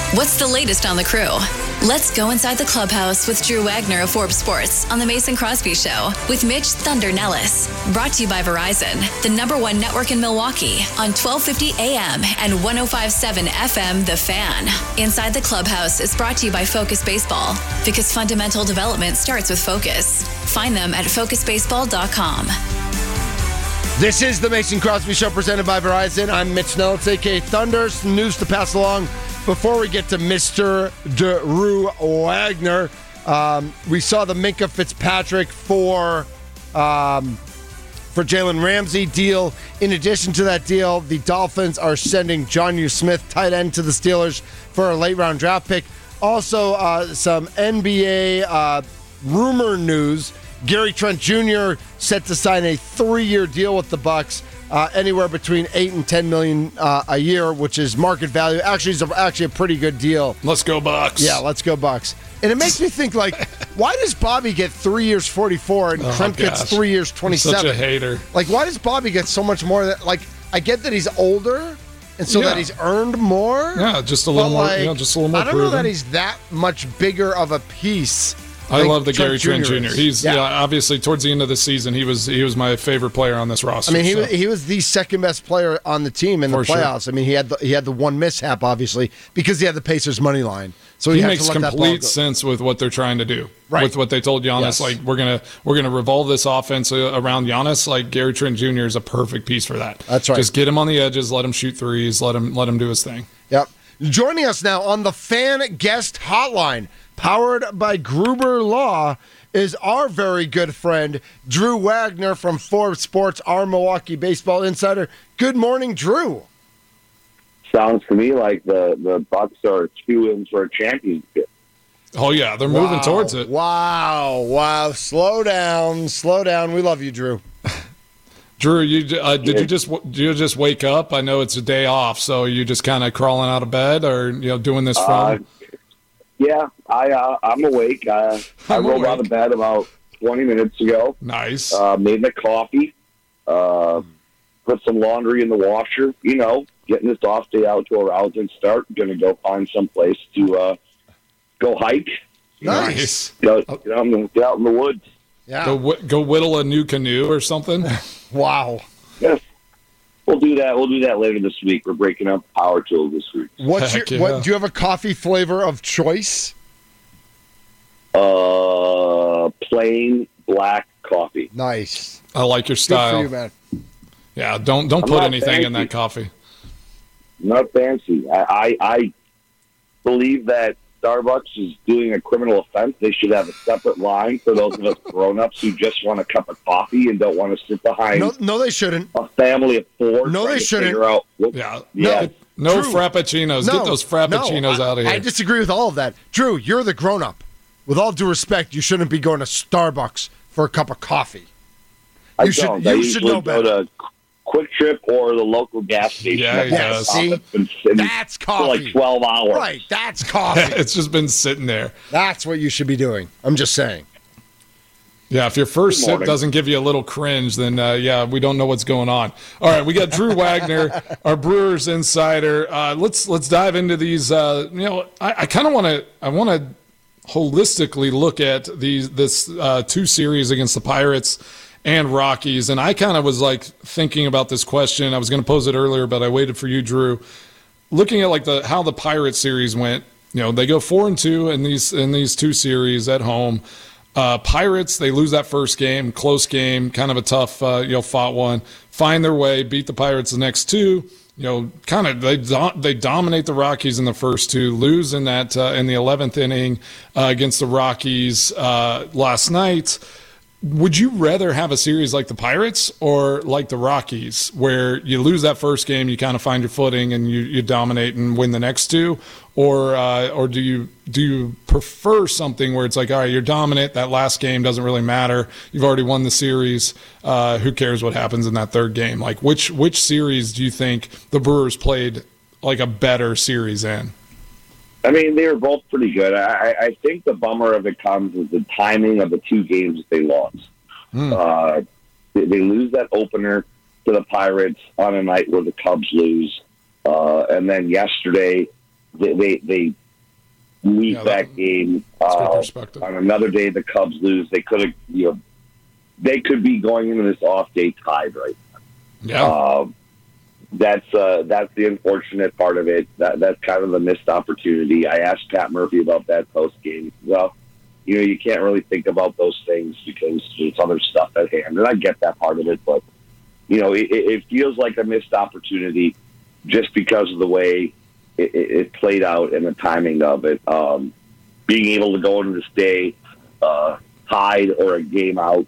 What's the latest on the crew? Let's go inside the clubhouse with Drew Wagner of Forbes Sports on the Mason Crosby Show with Mitch Thunder Nellis. Brought to you by Verizon, the #1 network in Milwaukee on 1250 AM and 105.7 FM The Fan. Inside the clubhouse is brought to you by Focus Baseball, because fundamental development starts with focus. Find them at focusbaseball.com. This is the Mason Crosby Show presented by Verizon. I'm Mitch Nellis, a.k.a. Thunder. Some news to pass along before we get to Mr. Drew Wagner. We saw the Minkah Fitzpatrick for Jalen Ramsey deal. In addition to that deal, the Dolphins are sending Jonnu Smith, tight end, to the Steelers for a late-round draft pick. Also, some NBA rumor news. Gary Trent Jr. set to sign a 3-year deal with the Bucks, anywhere between $8 and $10 million a year, which is market value. Actually, it's actually a pretty good deal. Let's go Bucks. Yeah, let's go Bucks. And it makes me think, like, why does Bobby get 3 years 44 and Trent gets 3 years 27? Such a hater. Like, why does Bobby get so much more? Like, I get that he's older, and so that he's earned more. Yeah, just a little more. Like, Just a little more. I don't know that he's that much bigger of a piece. I love the Gary Trent Jr. is. He's obviously towards the end of the season, he was my favorite player on this roster. I mean, he was the second best player on the team in the playoffs. Sure. I mean, he had the one mishap, obviously, because he had the Pacers money line. So he makes complete sense with what they're trying to do. Right. With what they told Giannis, Yes. like we're gonna revolve this offense around Giannis. Like Gary Trent Jr. is a perfect piece for that. That's right. Just get him on the edges, let him shoot threes, let him do his thing. Yep. Joining us now on the Fan Guest Hotline, powered by Gruber Law, is our very good friend, Drew Wagner from Forbes Sports, our Milwaukee baseball insider. Good morning, Drew. Sounds to me like the Bucks are 2 in for a championship. Oh yeah, they're moving towards it. Wow. Slow down. We love you, Drew. Drew, did you just wake up? I know it's a day off, so you just kind of crawling out of bed, or doing this from? Yeah, I'm awake. I rolled out of bed about 20 minutes ago. Nice. Made my coffee. Put some laundry in the washer. Getting this off day out to a rousing start. Going to go find some place to go hike. Nice. Get out in the woods. Yeah. Go whittle a new canoe or something. Wow. Yes. We'll do that. We'll do that later this week. We're breaking up power tools this week. Do you have a coffee flavor of choice? Plain black coffee. Nice. I like your style. Good for you, man. Yeah, don't put anything in that coffee. Not fancy. I believe that Starbucks is doing a criminal offense. They should have a separate line for those of us grown-ups who just want a cup of coffee and don't want to sit behind. No, they shouldn't. A family of 4. No, they shouldn't. No True. Frappuccinos. No, Get those frappuccinos out of here. I disagree with all of that. Drew, you're the grown-up. With all due respect, you shouldn't be going to Starbucks for a cup of coffee. You should know better. Go to Quick Trip or the local gas station. Yeah, see? That's coffee. For like 12 hours. Right, that's coffee. It's just been sitting there. That's what you should be doing. I'm just saying. Yeah, if your first sip doesn't give you a little cringe, then we don't know what's going on. All right, we got Drew Wagner, our Brewers insider. Let's dive into these. I kind of want to holistically look at this 2 series against the Pirates and Rockies, and I kind of was like thinking about this question. I was going to pose it earlier, but I waited for you, Drew. Looking at like how the Pirates series went, they go 4-2 in these 2 series at home. Pirates, they lose that first game, close game, kind of a tough, fought one. Find their way, beat the Pirates the next 2. They dominate the Rockies in the first 2, lose in that in the 11th inning against the Rockies last night. Would you rather have a series like the Pirates or like the Rockies, where you lose that first game, you kind of find your footing, and you dominate and win the next 2, or do you prefer something where it's like, all right, you're dominant, that last game doesn't really matter, you've already won the series, who cares what happens in that third game? Like which series do you think the Brewers played like a better series in? I mean, they were both pretty good. I think the bummer of it comes with the timing of the 2 games that they lost. They lose that opener to the Pirates on a night where the Cubs lose. And then yesterday, they lose that game. On another day, the Cubs lose. They could have, they could be going into this off day tied right now. Yeah. That's the unfortunate part of it. That's kind of the missed opportunity. I asked Pat Murphy about that post game. Well, you can't really think about those things because there's other stuff at hand, and I get that part of it. But it feels like a missed opportunity just because of the way it played out and the timing of it. Being able to go into this day tied or a game out.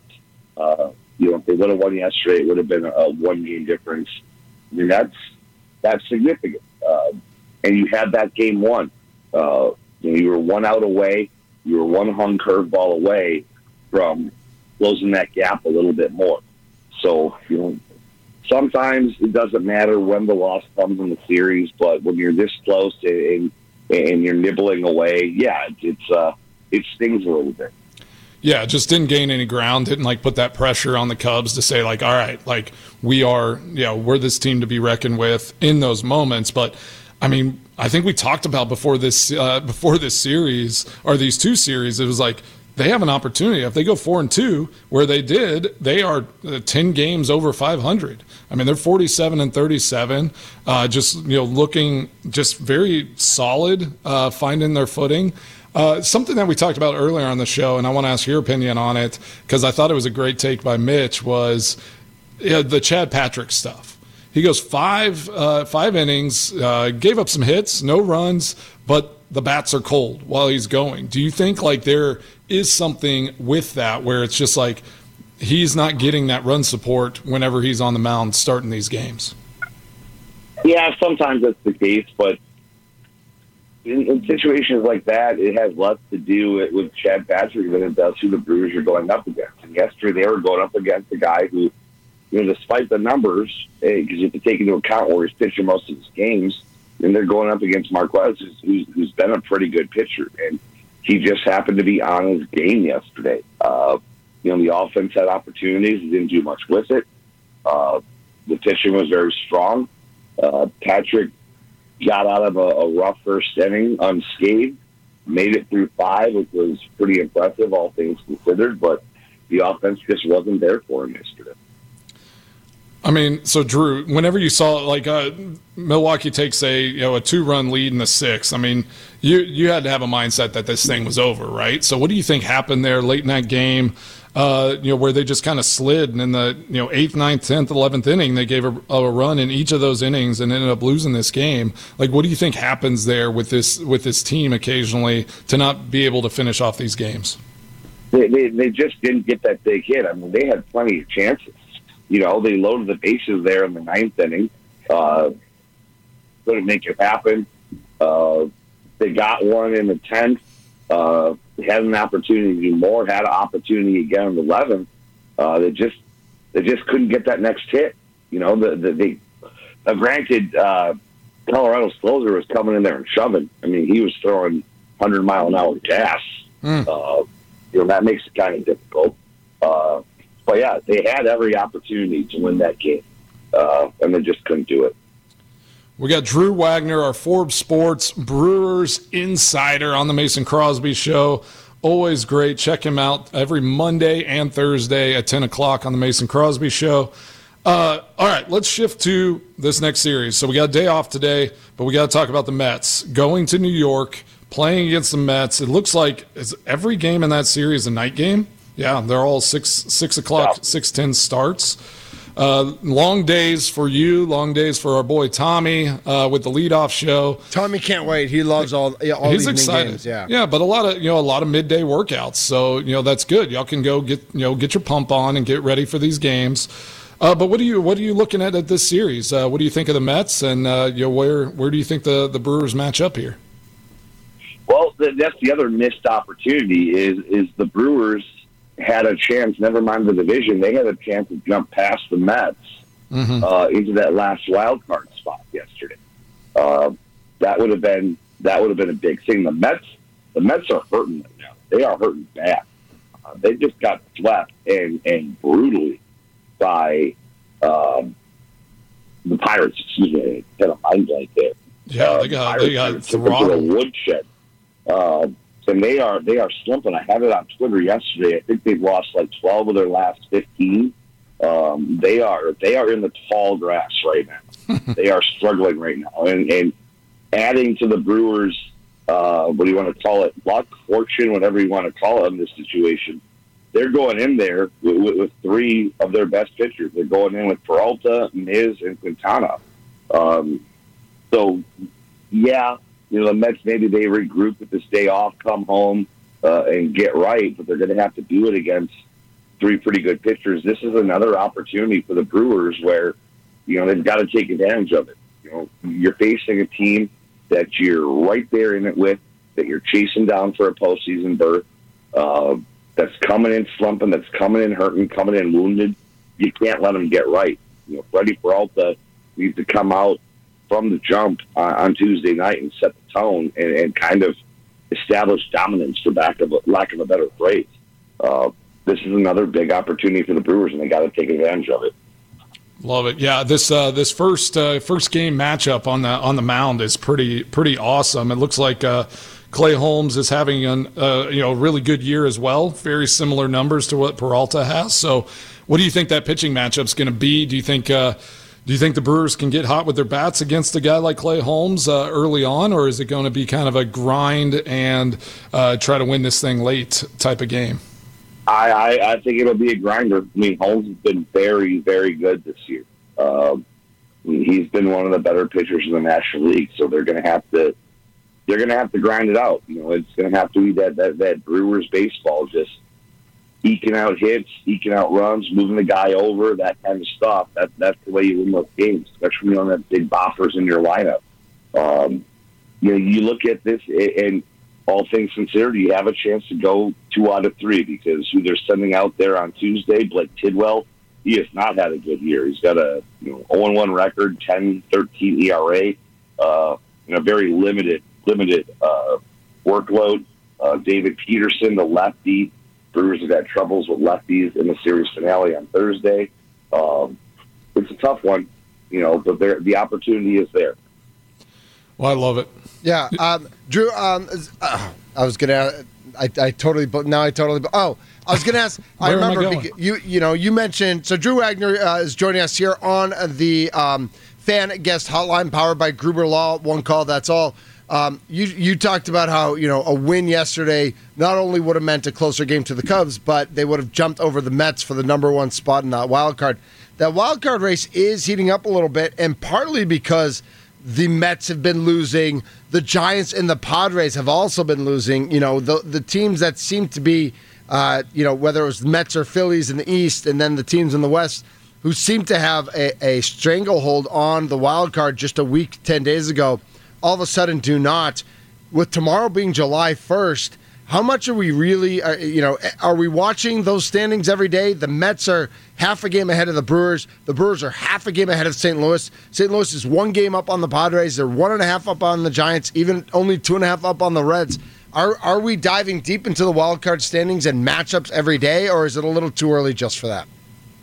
If they would have won yesterday, it would have been a 1-game difference. I mean, that's significant. And you had that game won. You were 1 out away. You were 1 hung curveball away from closing that gap a little bit more. So, sometimes it doesn't matter when the loss comes in the series, but when you're this close and you're nibbling away, it stings a little bit. Yeah, just didn't gain any ground. Didn't put that pressure on the Cubs to say all right, we're this team to be reckoned with in those moments. But I mean, I think we talked about before this series or these two series, it was they have an opportunity. If they go 4-2, where they did, they are 10 games over 500. I mean, they're 47-37. Looking just very solid, finding their footing. Something that we talked about earlier on the show, and I want to ask your opinion on it because I thought it was a great take by Mitch, was the Chad Patrick stuff. He goes five innings, gave up some hits, no runs, but the bats are cold while he's going. Do you think there is something with that where it's just he's not getting that run support whenever he's on the mound starting these games? Yeah, sometimes that's the case, but in situations like that, it has less to do with Chad Patrick than it does who the Brewers are going up against. And yesterday, they were going up against a guy who, despite the numbers, because you have to take into account where he's pitching most of his games, and they're going up against Marquez, who's been a pretty good pitcher, and he just happened to be on his game yesterday. The offense had opportunities, he didn't do much with it. The pitching was very strong. Patrick got out of a rough first inning unscathed, made it through 5, which was pretty impressive, all things considered, but the offense just wasn't there for him yesterday. I mean, so Drew, whenever you saw Milwaukee takes a 2-run lead in the 6th, I mean, you had to have a mindset that this thing was over, right? So what do you think happened there late in that game? Where they just kind of slid, and in the 8th, 9th, 10th, 11th inning, they gave a run in each of those innings and ended up losing this game. What do you think happens there with this team occasionally to not be able to finish off these games? They just didn't get that big hit. I mean, they had plenty of chances. They loaded the bases there in the 9th inning. Couldn't make it happen. They got one in the 10th. Had an opportunity to do more. Had an opportunity again in the 11th. They just couldn't get that next hit. Granted, Colorado's closer was coming in there and shoving. I mean, he was throwing 100-mile-an-hour gas. That makes it kind of difficult. But yeah, they had every opportunity to win that game, and they just couldn't do it. We got Drew Wagner, our Forbes Sports Brewers insider on the Mason Crosby Show. Always great. Check him out every Monday and Thursday at 10 o'clock on the Mason Crosby Show. All right, let's shift to this next series. So we got a day off today, but we got to talk about the Mets. Going to New York, playing against the Mets. It looks like is every game in that series a night game. Yeah, they're all 6 o'clock, 6:10 starts. Long days for you, long days for our boy Tommy with the leadoff show. Tommy can't wait. He loves all He's these excited. games. Yeah, yeah, but a lot of midday workouts. So that's good. Y'all can go get your pump on and get ready for these games. But what are you looking at this series? What do you think of the Mets, and where do you think the Brewers match up here? Well, that's the other missed opportunity is the Brewers had a chance, never mind the division, they had a chance to jump past the Mets into that last wild card spot yesterday. That would have been a big thing. The Mets are hurting right now. They are hurting bad. They just got swept and brutally by the Pirates. Excuse me, kind of mind blank there. Yeah, they got throttled. A woodshed. And they are slumping. I had it on Twitter yesterday. I think they've lost like 12 of their last 15. They are in the tall grass right now. They are struggling right now, and adding to the Brewers, what do you want to call it? Luck, fortune, whatever you want to call it in this situation. They're going in there with three of their best pitchers. They're going in with Peralta, Miz, and Quintana. So, yeah, the Mets, maybe they regroup with this day off, come home, and get right, but they're going to have to do it against three pretty good pitchers. This is another opportunity for the Brewers where, they've got to take advantage of it. You're facing a team that you're right there in it with, that you're chasing down for a postseason berth, that's coming in slumping, that's coming in hurting, coming in wounded. You can't let them get right. Freddie Peralta needs to come out from the jump on Tuesday night and set the tone and kind of establish dominance, for lack of a better phrase. This is another big opportunity for the Brewers, and they got to take advantage of it. Love it. Yeah, this first game matchup on the mound is pretty awesome. It looks like Clay Holmes is having a really good year as well. Very similar numbers to what Peralta has. So, what do you think that pitching matchup's going to be? Do you think the Brewers can get hot with their bats against a guy like Clay Holmes early on, or is it going to be kind of a grind and try to win this thing late type of game? I think it'll be a grinder. I mean, Holmes has been very, very good this year. He's been one of the better pitchers in the National League, so they're going to have to grind it out. It's going to have to be that Brewers baseball, just eking out hits, eking out runs, moving the guy over, that kind of stuff. That's the way you win those games, especially when you don't have big boppers in your lineup. You look at this, and all things considered, you have a chance to go 2 out of 3 because who they're sending out there on Tuesday, Blake Tidwell, he has not had a good year. He's got a 0-1 record, 10.13 ERA, a very limited workload. David Peterson, the lefty. Brewers have had troubles with lefties in the series finale on Thursday. It's a tough one, but the opportunity is there. Well, I love it. Yeah, Drew. I was gonna. I totally ask. I remember you mentioned. So Drew Wagner is joining us here on the fan guest hotline powered by Gruber Law. One call. That's all. You talked about how a win yesterday not only would have meant a closer game to the Cubs, but they would have jumped over the Mets for the number 1 spot in that wild card. That wild card race is heating up a little bit, and partly because the Mets have been losing, the Giants and the Padres have also been losing. The teams that seem to be, whether it was Mets or Phillies in the East, and then the teams in the West who seem to have a stranglehold on the wild card just a week, 10 days ago, all of a sudden do not. With tomorrow being July 1st, how much are we really, are we watching those standings every day? The Mets are half a game ahead of the Brewers. The Brewers are half a game ahead of St. Louis. St. Louis is 1 game up on the Padres. They're 1.5 up on the Giants, even only 2.5 up on the Reds. Are we diving deep into the wild card standings and matchups every day, or is it a little too early just for that?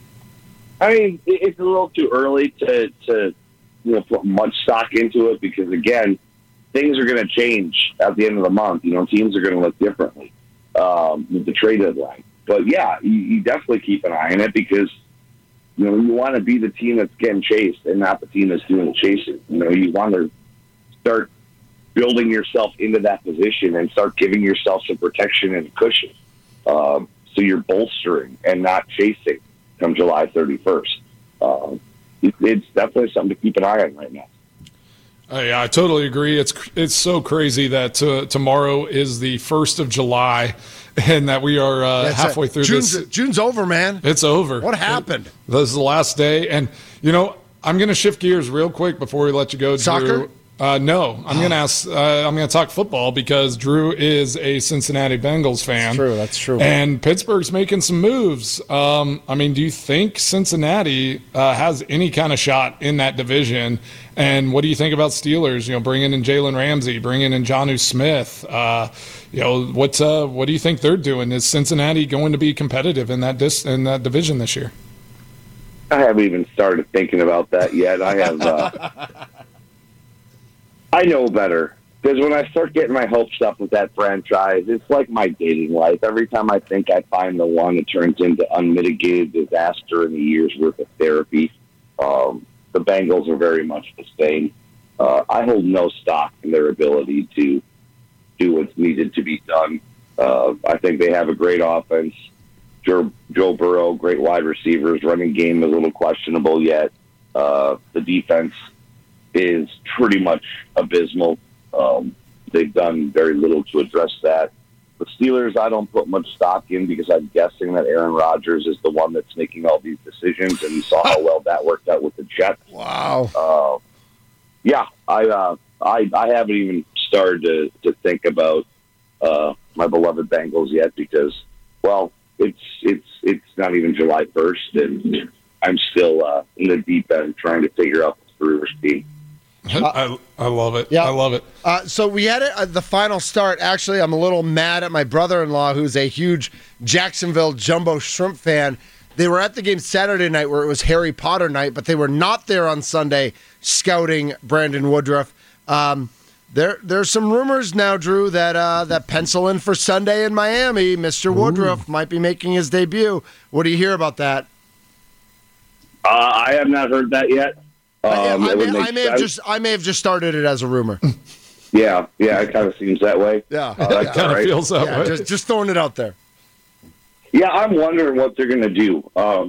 I mean, it's a little too early to put much stock into it because, again, things are going to change at the end of the month. Teams are going to look differently with the trade deadline. But, yeah, you definitely keep an eye on it because, you want to be the team that's getting chased and not the team that's doing the chasing. You want to start building yourself into that position and start giving yourself some protection and cushion. So you're bolstering and not chasing come July 31st. It's definitely something to keep an eye on right now. Yeah, I totally agree. It's so crazy that tomorrow is the 1st of July and that we are halfway through this. June's over, man. It's over. What happened? This is the last day. And, I'm going to shift gears real quick before we let you go, Drew. Soccer? No, I'm going to ask. I'm going to talk football because Drew is a Cincinnati Bengals fan. That's true. And Pittsburgh's making some moves. Do you think Cincinnati has any kind of shot in that division? And what do you think about Steelers? Bringing in Jalen Ramsey, bringing in Jonnu Smith. What do you think they're doing? Is Cincinnati going to be competitive in that division this year? I haven't even started thinking about that yet. I I know better. Because when I start getting my hopes up with that franchise, it's like my dating life. Every time I think I find the one, it turns into unmitigated disaster and a year's worth of therapy. The Bengals are very much the same. I hold no stock in their ability to do what's needed to be done. I think they have a great offense. Joe Burrow, great wide receivers. Running game is a little questionable yet. The defense is pretty much abysmal. They've done very little to address that. The Steelers, I don't put much stock in because I'm guessing that Aaron Rodgers is the one that's making all these decisions, and you saw how well that worked out with the Jets. Wow. Yeah, I haven't even started to think about my beloved Bengals yet because, well, it's not even July 1st, and I'm still in the deep end trying to figure out the Brewers team. I love it. Yeah. I love it. So we had it at the final start. Actually, I'm a little mad at my brother-in-law, who's a huge Jacksonville Jumbo Shrimp fan. They were at the game Saturday night where it was Harry Potter night, but they were not there on Sunday scouting Brandon Woodruff. There's some rumors now, Drew, that pencil in for Sunday in Miami, Mr. Woodruff might be making his debut. What do you hear about that? I have not heard that yet. I may have just started it as a rumor. Yeah, it kind of seems that way. Yeah, that kind of feels that way. Just throwing it out there. Yeah, I'm wondering what they're going to do.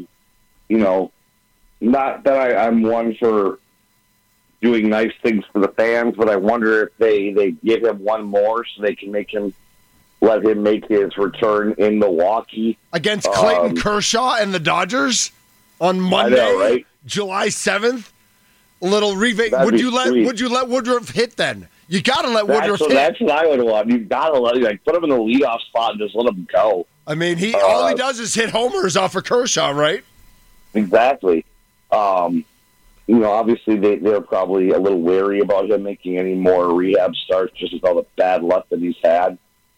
Not that I'm one for doing nice things for the fans, but I wonder if they give him one more so they can let him make his return in Milwaukee against Clayton Kershaw and the Dodgers on Monday, I know, right? July 7th. A little rebate. Would you let Woodruff hit then? You got to let Woodruff hit. That's what I would want. You've got to let him, put him in the leadoff spot and just let him go. I mean, all he does is hit homers off of Kershaw, right? Exactly. Obviously they're probably a little wary about him making any more rehab starts just with all the bad luck that he's had.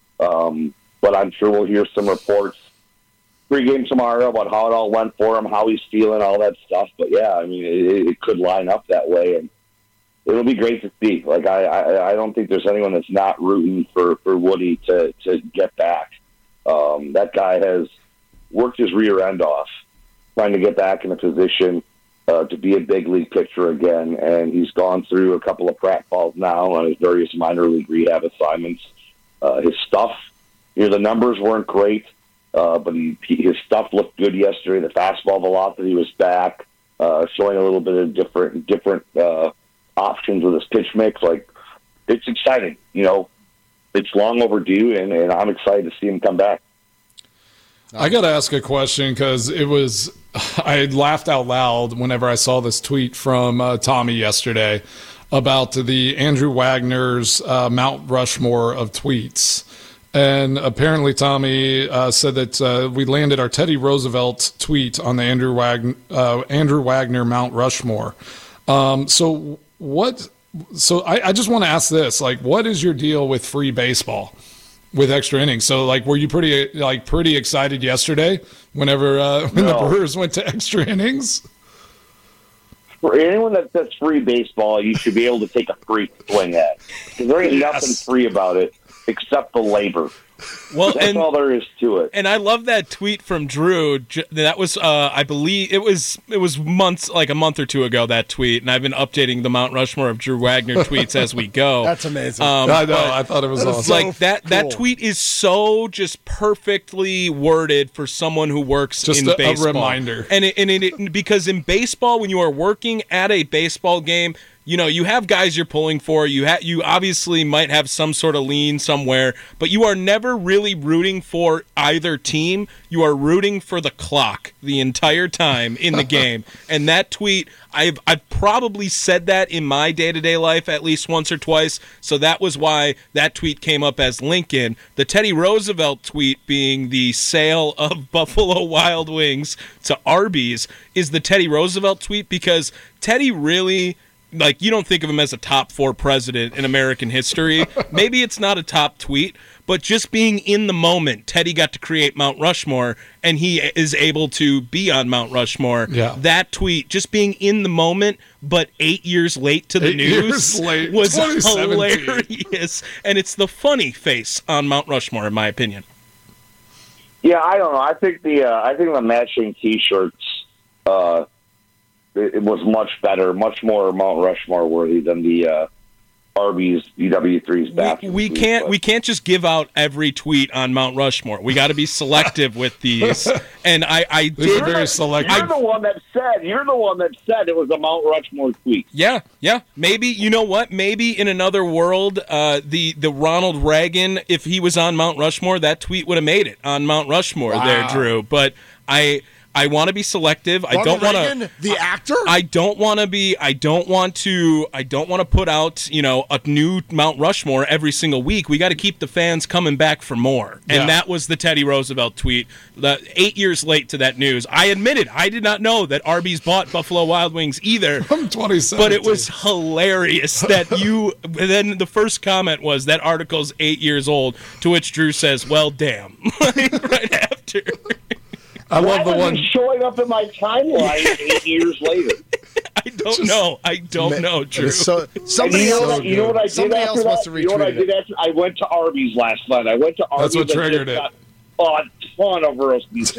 But I'm sure we'll hear some reports pregame tomorrow about how it all went for him, how he's feeling, all that stuff. But yeah, I mean, it could line up that way, and it'll be great to see. Like I don't think there's anyone that's not rooting for Woody to get back. That guy has worked his rear end off trying to get back in a position to be a big league pitcher again, and he's gone through a couple of pratfalls now on his various minor league rehab assignments. His stuff, the numbers weren't great. But his stuff looked good yesterday. The fastball velocity was back, showing a little bit of different options with his pitch mix. Like, it's exciting. It's long overdue, and I'm excited to see him come back. I got to ask a question because I laughed out loud whenever I saw this tweet from Tommy yesterday about the Andrew Wagner's Mount Rushmore of tweets. And apparently Tommy said that we landed our Teddy Roosevelt tweet on the Andrew Wagner Mount Rushmore. So I just want to ask this, like, what is your deal with free baseball with extra innings? So, like, were you pretty excited yesterday when the Brewers went to extra innings? For anyone that's free baseball, you should be able to take a free swing at. Because there ain't nothing free about it except the labor. Well, that's all there is to it. And I love that tweet from Drew. That was, I believe, it was months, like a month or two ago, that tweet. And I've been updating the Mount Rushmore of Drew Wagner tweets as we go. That's amazing. I know. I thought it was awesome. Like that tweet is so just perfectly worded for someone who works in baseball. Just a reminder. And because in baseball, when you are working at a baseball game, you have guys you're pulling for. You obviously might have some sort of lean somewhere, but you are never really rooting for either team. You are rooting for the clock the entire time in the game. And that tweet, I've probably said that in my day-to-day life at least once or twice, so that was why that tweet came up as Lincoln. The Teddy Roosevelt tweet being the sale of Buffalo Wild Wings to Arby's is the Teddy Roosevelt tweet because Teddy really like, you don't think of him as a top 4 president in American history. Maybe it's not a top tweet, but just being in the moment, Teddy got to create Mount Rushmore, and he is able to be on Mount Rushmore. Yeah. That tweet, just being in the moment, but 8 years late to the news, was hilarious. And it's the funny face on Mount Rushmore, in my opinion. Yeah, I don't know. I think the matching T-shirts it was much better, much more Mount Rushmore worthy than the Arby's UW3's bathroom. We can't just give out every tweet on Mount Rushmore. We got to be selective with these. And I did very selective. You're the one that said it was a Mount Rushmore tweet. Yeah. Maybe, you know what? Maybe in another world, the Ronald Reagan, if he was on Mount Rushmore, that tweet would have made it on Mount Rushmore there, Drew. But I want to be selective. I don't want to. The actor. I don't want to put out, a new Mount Rushmore every single week. We got to keep the fans coming back for more. And that was the Teddy Roosevelt tweet. 8 years late to that news. I admitted I did not know that Arby's bought Buffalo Wild Wings either. From 2017. But it was hilarious that you. Then the first comment was that article's 8 years old. To which Drew says, "Well, damn!" Right after. I love the one showing up in my timeline 8 years later. I don't know, Drew. So somebody else. You know what I did after that? You know what I did after? I went to Arby's last night. That's what triggered it. A ton of roast beef.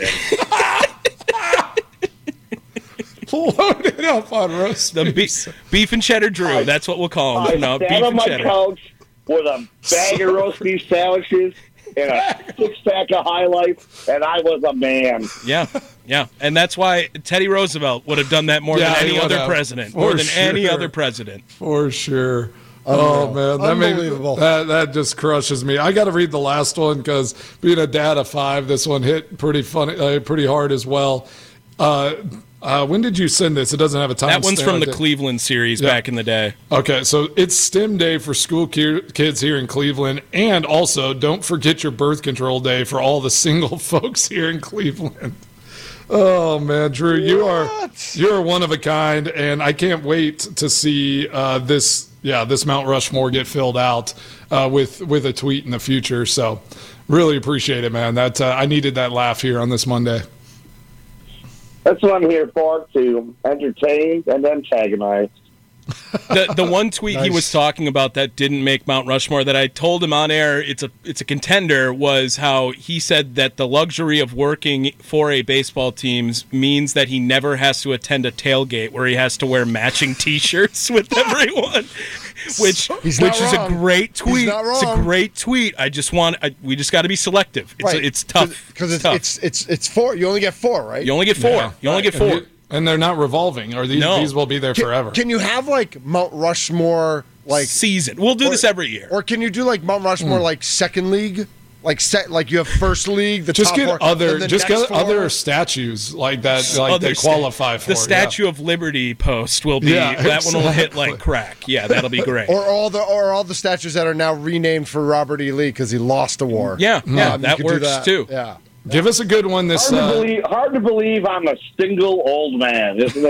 Loaded up on roast beef and cheddar Drew. That's what we'll call him. I sat on my couch with a bag of roast beef sandwiches and a 6-pack of High Life, and I was a man. Yeah. And that's why Teddy Roosevelt would have done that more than any other president. Any other president. For sure. Oh, man. Unbelievable. That just crushes me. I got to read the last one because being a dad of 5, this one hit pretty hard as well. When did you send this? It doesn't have a time. That one's from the Cleveland series back in the day. Okay, so it's STEM Day for school kids here in Cleveland, and also don't forget your birth control day for all the single folks here in Cleveland. Oh man, Drew, you're one of a kind, and I can't wait to see this Mount Rushmore get filled out with a tweet in the future. So really appreciate it, man. That I needed that laugh here on this Monday. That's what I'm here for, to entertain and antagonize. The one tweet he was talking about that didn't make Mount Rushmore that I told him on air it's a contender was how he said that the luxury of working for a baseball team means that he never has to attend a tailgate where he has to wear matching T-shirts with everyone. Which is a great tweet. It's a great tweet. We just got to be selective. It's tough because it's 4. You only get 4, right? You only get 4. Yeah, you only get 4. And they're not revolving, or these will be there forever. Can you have like Mount Rushmore season? We'll do this every year. Or can you do like Mount Rushmore like second league? Like you have first league, the just top get other statues like that, they qualify for. The Statue of Liberty post will be that one will hit like crack. Yeah, that'll be great. or all the statues that are now renamed for Robert E. Lee because he lost a war. Yeah, that works too. Yeah. Give us a good one this. Hard to believe I'm a single old man, isn't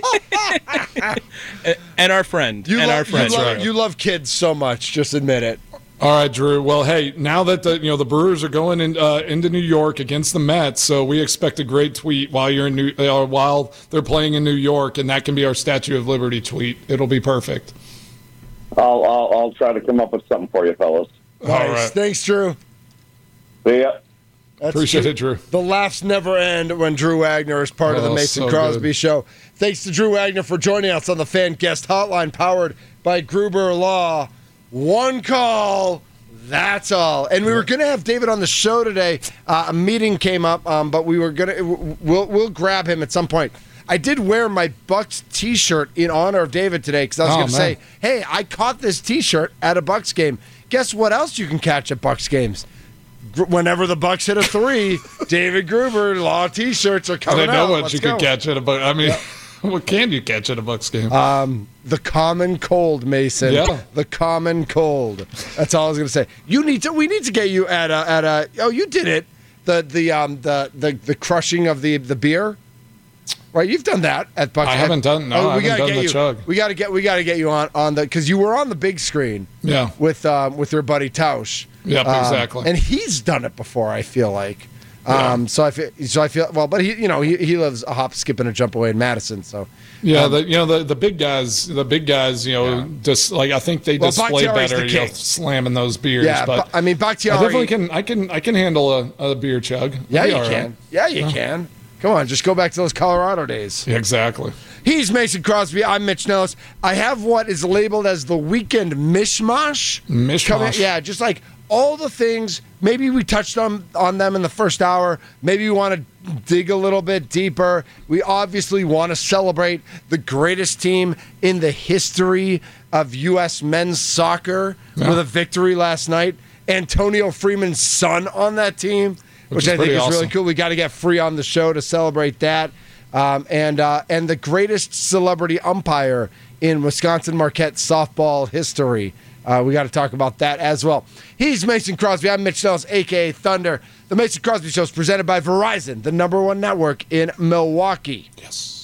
it? and our friend. You love kids so much. Just admit it. All right, Drew. Well, hey, now that the Brewers are going into New York against the Mets, so we expect a great tweet while while they're playing in New York, and that can be our Statue of Liberty tweet. It'll be perfect. I'll try to come up with something for you, fellas. All right. Thanks, Drew. See ya. Appreciate it, Drew. The laughs never end when Drew Wagner is part of the Mason Crosby Show. Thanks to Drew Wagner for joining us on the Fan Guest Hotline, powered by Gruber Law. One call, that's all. And we were going to have David on the show today. A meeting came up, but we were going to. We'll grab him at some point. I did wear my Bucks T-shirt in honor of David today because I was going to say, hey, I caught this T-shirt at a Bucks game. Guess what else you can catch at Bucks games? Whenever the Bucks hit a 3, David Gruber Law T-shirts are coming out. I didn't know what you could catch at a Bucks. I mean, what can you catch at a Bucks game? The common cold, Mason. Yeah. The common cold. That's all I was going to say. We need to get you at a. Oh, you did it. The crushing of the beer. right? You've done that at Buckeye. I haven't done. No, I haven't done the chug. We got to get you on the because you were on the big screen. Yeah. With your buddy Tausch. Yep, exactly. And he's done it before. I feel like. Yeah. So I feel well, but he lives a hop, skip, and a jump away in Madison. So yeah, the big guys, just like I think they display better, slamming those beers. Yeah, but I mean, Bakhtiari, I definitely can handle a beer chug. Yeah, you can. Right. Yeah, you can. Come on, just go back to those Colorado days. Yeah, exactly. He's Mason Crosby. I'm Mitch Nellis. I have what is labeled as the weekend mishmash. Yeah, just like all the things. Maybe we touched on them in the first hour. Maybe we want to dig a little bit deeper. We obviously want to celebrate the greatest team in the history of U.S. men's soccer with a victory last night. Antonio Freeman's son on that team, which I think is awesome. Really cool. We got to get Free on the show to celebrate that. And the greatest celebrity umpire in Wisconsin Marquette softball history. We got to talk about that as well. He's Mason Crosby. I'm Mitch Nellis, a.k.a. Thunder. The Mason Crosby Show is presented by Verizon, the #1 network in Milwaukee. Yes.